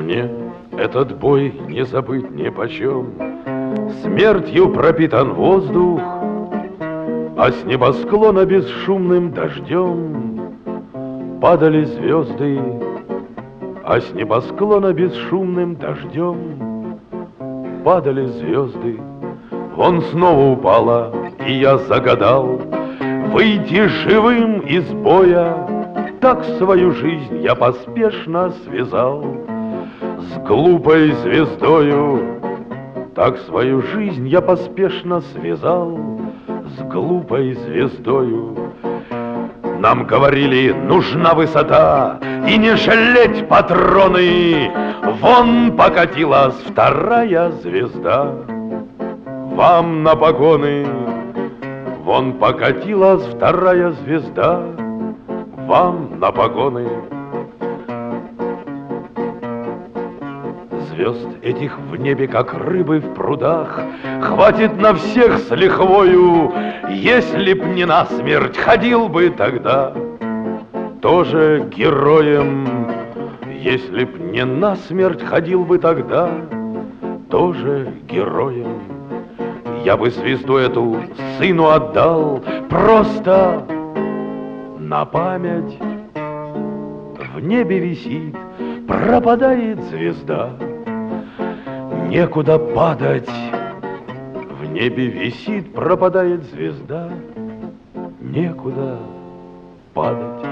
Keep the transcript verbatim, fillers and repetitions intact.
Мне этот бой не забыть ни почем. Смертью пропитан воздух, а с небосклона бесшумным дождем падали звезды, а с небосклона бесшумным дождем падали звезды. Вон снова упала, и я загадал выйти живым из боя. Так свою жизнь я поспешно связал с глупой звездою. Так свою жизнь я поспешно связал с глупой звездою. Нам говорили, нужна высота и не жалеть патроны. Вон покатилась вторая звезда вам на погоны. Вон покатилась вторая звезда вам на погоны. Звезд этих в небе, как рыбы в прудах, хватит на всех с лихвою. Если б не насмерть, ходил бы тогда тоже героем. Если б не насмерть, ходил бы тогда тоже героем. Я бы звезду эту сыну отдал просто на память. В небе висит, пропадает звезда, некуда падать. В небе висит, пропадает звезда, некуда падать.